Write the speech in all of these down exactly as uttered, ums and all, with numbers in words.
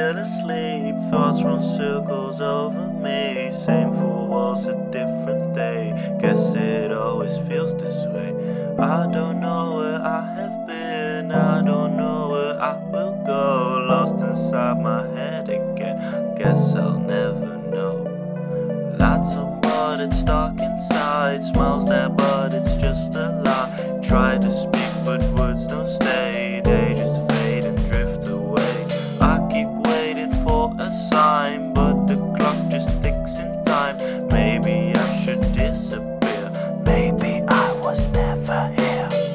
still asleep. Thoughts run circles over me. Same four walls, a different day. Guess it always feels this way. I don't know where I have been. I don't know where I will go. Lost inside my head again. Guess I'll never know. Lights on, but it's dark inside. Smiles there, but it's just a lie. Try to speak, but words don't stay. They just fade and drift away. I keep waiting for a sign, but the clock just ticks in time. Maybe I should disappear. Maybe I was never here.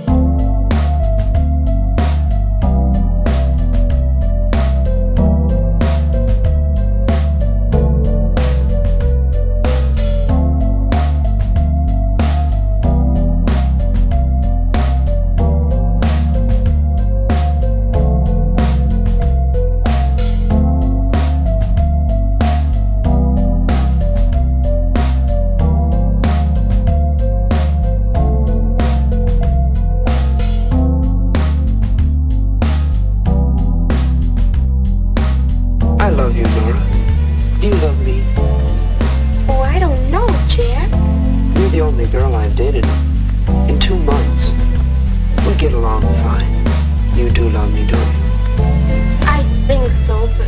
I love you, Nora. Do you love me? Oh, I don't know, Jack. You're the only girl I've dated in two months. We get along fine. You do love me, don't you? I think so, but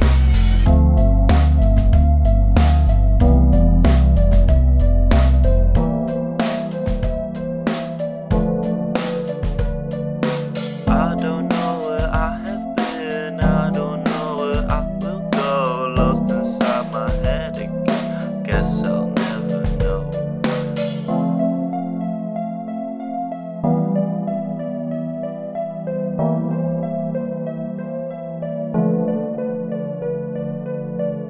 I don't know where I have been. I don't know where I will go. Lost inside my head again. Guess I'll